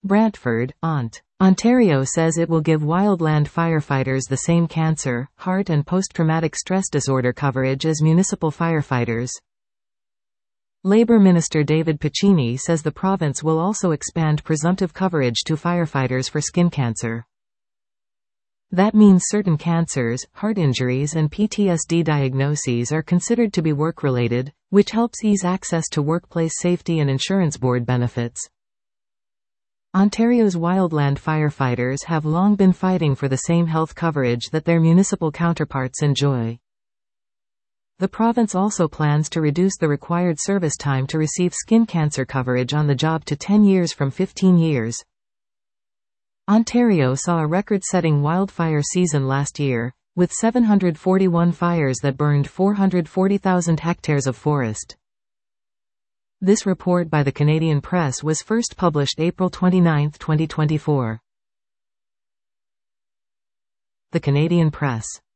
Brantford, Ont. Ontario says it will give wildland firefighters the same cancer, heart and post-traumatic stress disorder coverage as municipal firefighters. Labour Minister David Piccini says the province will also expand presumptive coverage to firefighters for skin cancer. That means certain cancers, heart injuries and PTSD diagnoses are considered to be work-related, which helps ease access to workplace safety and insurance board benefits. Ontario's wildland firefighters have long been fighting for the same health coverage that their municipal counterparts enjoy. The province also plans to reduce the required service time to receive skin cancer coverage on the job to 10 years from 15 years. Ontario saw a record-setting wildfire season last year, with 741 fires that burned 440,000 hectares of forest. This report by the Canadian Press was first published April 29, 2024. The Canadian Press.